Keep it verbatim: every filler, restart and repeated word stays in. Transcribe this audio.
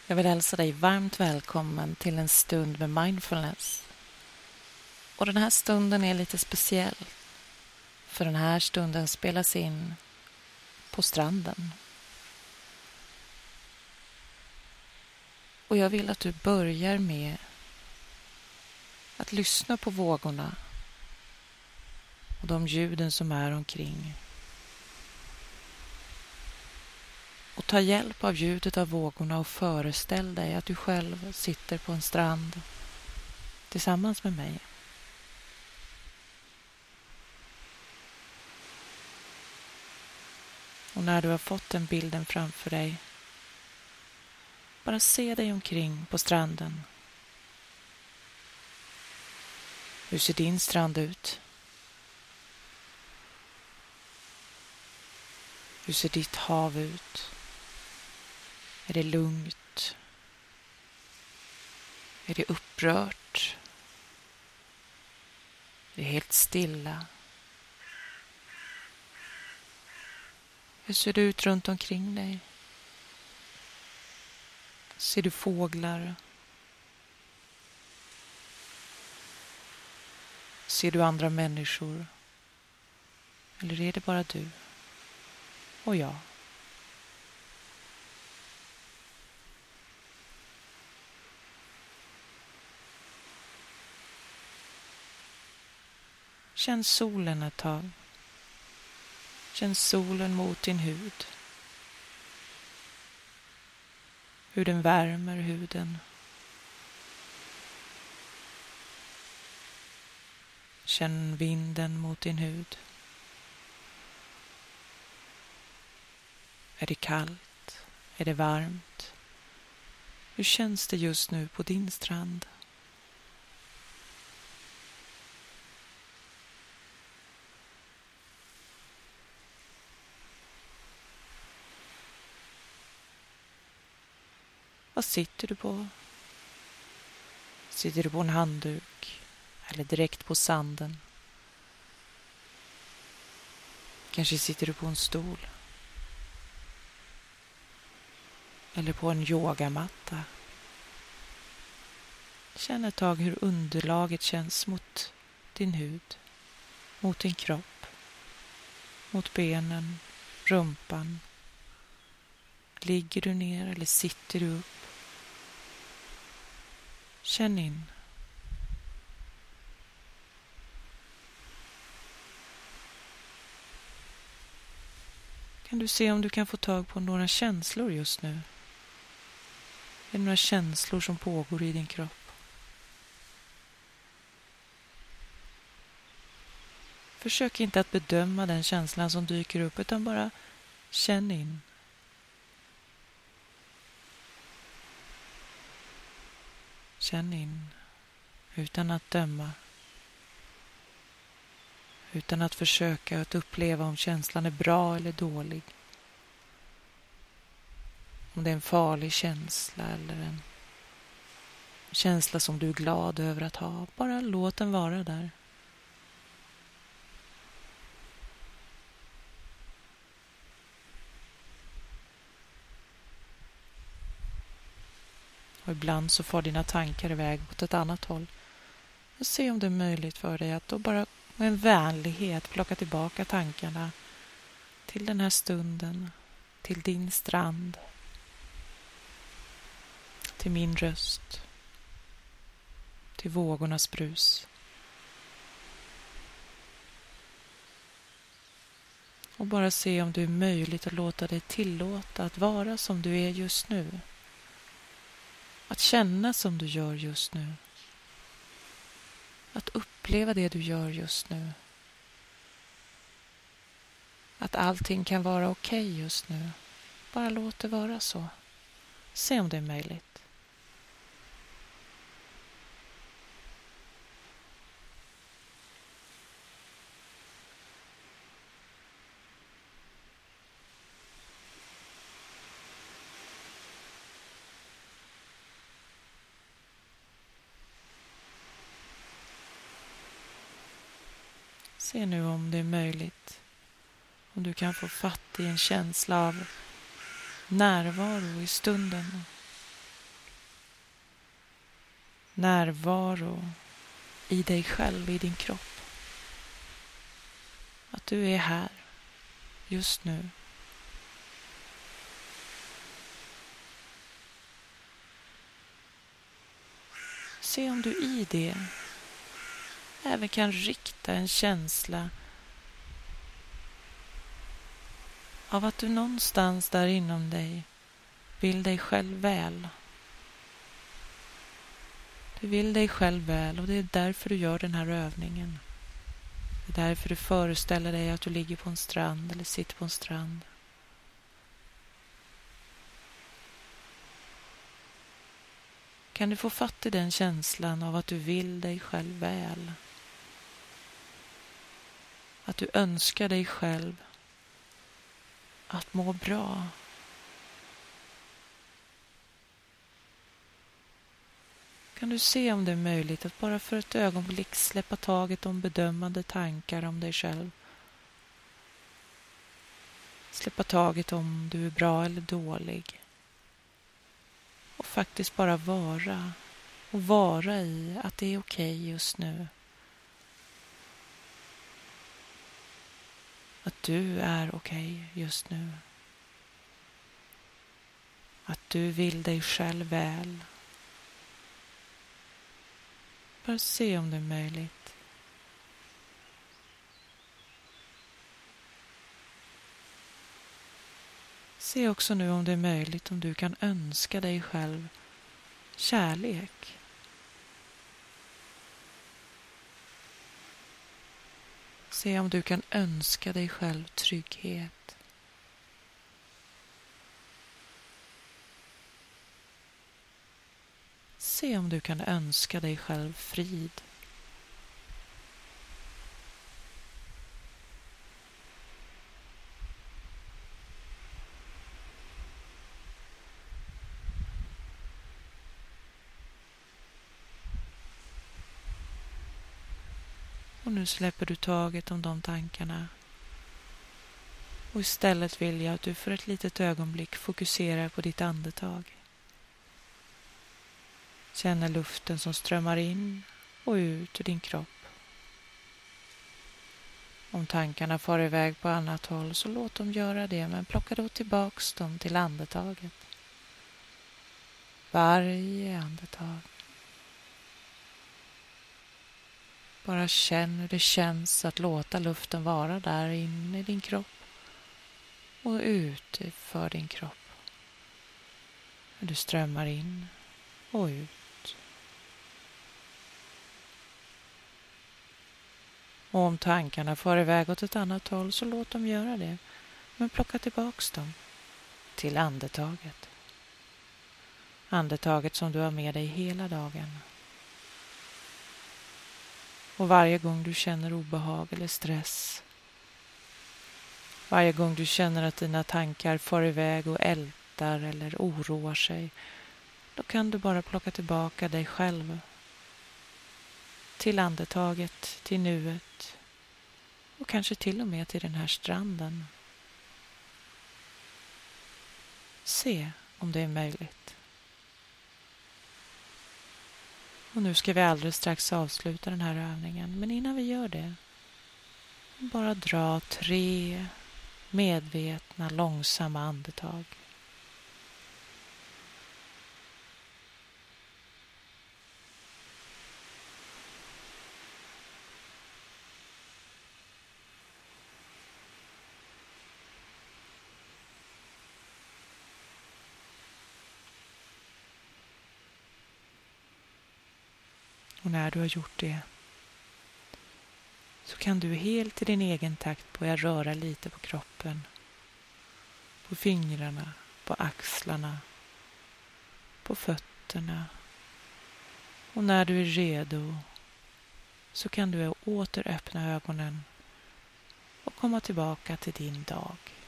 Jag vill hälsa dig varmt välkommen till en stund med mindfulness. Och den här stunden är lite speciell. För den här stunden spelas in på stranden. Och jag vill att du börjar med att lyssna på vågorna och de ljuden som är omkring. Och ta hjälp av ljudet av vågorna och föreställ dig att du själv sitter på en strand tillsammans med mig. Och när du har fått den bilden framför dig, bara se dig omkring på stranden. Hur ser din strand ut? Hur ser ditt hav ut? Är det lugnt? Är det upprört? Är det helt stilla? Hur ser det ut runt omkring dig? Ser du fåglar? Ser du andra människor? Eller är det bara du och jag? Känn solen ett tag. Känn solen mot din hud. Hur den värmer huden. Känn vinden mot din hud. Är det kallt? Är det varmt? Hur känns det just nu på din strand? Vad sitter du på? Sitter du på en handduk eller direkt på sanden? Kanske sitter du på en stol. Eller på en yogamatta. Känn ett tag hur underlaget känns mot din hud, mot din kropp, mot benen, rumpan. Ligger du ner eller sitter du upp? Känn in. Kan du se om du kan få tag på några känslor just nu? Är det några känslor som pågår i din kropp? Försök inte att bedöma den känslan som dyker upp, utan bara känn in. Känn in utan att döma. Utan att försöka att uppleva om känslan är bra eller dålig. Om det är en farlig känsla eller en känsla som du är glad över att ha. Bara låt den vara där. Och ibland så får dina tankar iväg åt ett annat håll. Och se om det är möjligt för dig att då bara med en vänlighet plocka tillbaka tankarna till den här stunden, till din strand, till min röst, till vågornas brus. Och bara se om det är möjligt att låta dig tillåta att vara som du är just nu. Att känna som du gör just nu. Att uppleva det du gör just nu. Att allting kan vara okej just nu. Bara låt det vara så. Se om det är möjligt. Se nu om det är möjligt. Om du kan få fatt i en känsla av närvaro i stunden. närvaro i dig själv, i din kropp. Att du är här just nu. Se om du i det även kan rikta en känsla av att du någonstans där inom dig vill dig själv väl. Du vill dig själv väl och det är därför du gör den här övningen. Det är därför du föreställer dig att du ligger på en strand eller sitter på en strand. Kan du få fatt i den känslan av att du vill dig själv väl? Att du önskar dig själv att må bra. Kan du se om det är möjligt att bara för ett ögonblick släppa taget om bedömande tankar om dig själv? Släppa taget om du är bra eller dålig. Och faktiskt bara vara. Och vara i att det är okej just nu. Att du är okej just nu. Att du vill dig själv väl. Bara se om det är möjligt. Se också nu om det är möjligt om du kan önska dig själv kärlek. Se om du kan önska dig själv trygghet. Se om du kan önska dig själv frid. Och nu släpper du taget om de tankarna. Och istället vill jag att du för ett litet ögonblick fokuserar på ditt andetag. Känner luften som strömmar in och ut ur din kropp. Om tankarna far iväg på annat håll så låt dem göra det, men plocka då tillbaks dem till andetaget. Varje andetag. Bara känn hur det känns att låta luften vara där inne i din kropp och ut för din kropp. Hur du strömmar in och ut. Och om tankarna far iväg åt ett annat håll så låt dem göra det. Men plocka tillbaks dem till andetaget. Andetaget som du har med dig hela dagen. Och varje gång du känner obehag eller stress, varje gång du känner att dina tankar far iväg och ältar eller oroar sig, då kan du bara plocka tillbaka dig själv till andetaget, till nuet och kanske till och med till den här stranden. Se om det är möjligt. Och nu ska vi alldeles strax avsluta den här övningen, men innan vi gör det, bara dra tre medvetna, långsamma andetag. Och när du har gjort det så kan du helt i din egen takt börja röra lite på kroppen. På fingrarna, på axlarna, på fötterna. Och när du är redo så kan du åter öppna ögonen och komma tillbaka till din dag.